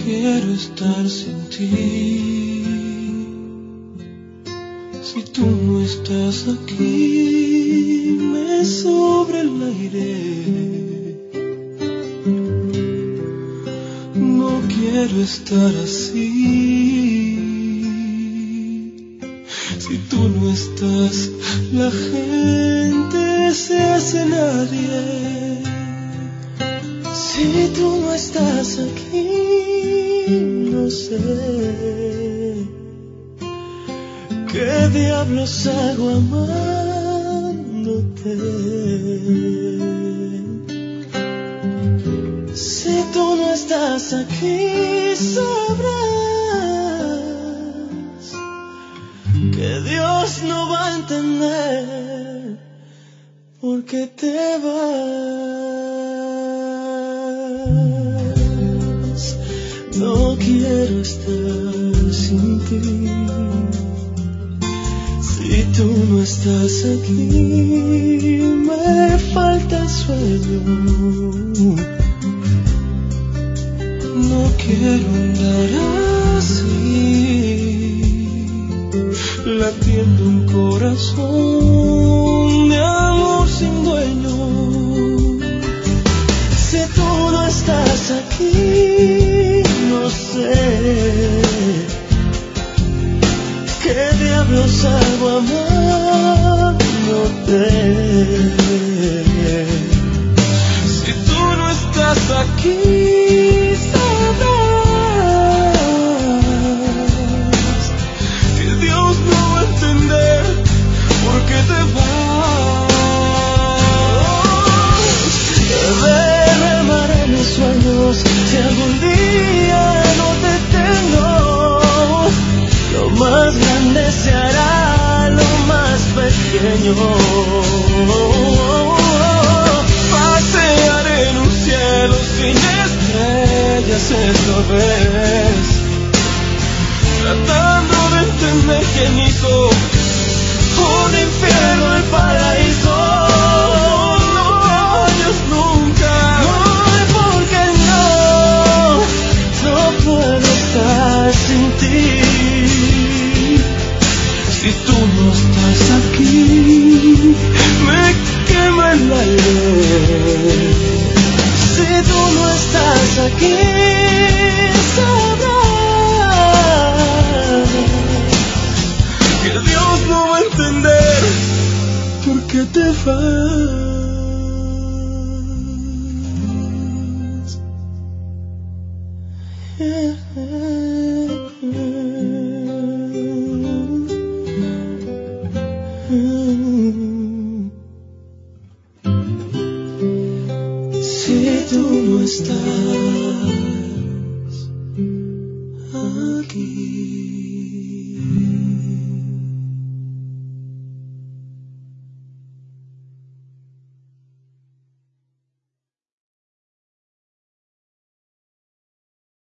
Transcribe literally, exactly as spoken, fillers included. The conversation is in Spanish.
quiero estar sin ti. Si tú no estás aquí, me sobra el aire. No quiero estar así. Si tú no estás, la gente se hace nadie. Si tú no estás aquí, no sé qué diablos hago amándote. Si tú no estás aquí, sabrás que Dios no va a entender por qué te vas. No quiero estar sin ti. Si tú no estás aquí, me falta el sueño. No quiero andar así, latiendo un corazón de amor sin dueño. Si tú no estás aquí, no sé qué diablos hago amándote. Si tú no estás aquí, sabrás que Dios no va a entender por qué te vas. Derramaré mis sueños si algún día no te tengo. Lo más grande se hará lo más pequeño. Pasearé en un cielo sin estrellas esta vez, tratando de entender quién hizo un infierno el paraíso. No vayas nunca, porque no, no puedo estar sin ti. Si tú no estás aquí, me quema el aire. Si tú no estás aquí, sabrás que Dios no va a entender por qué te vas. Yeah. Si tú no estás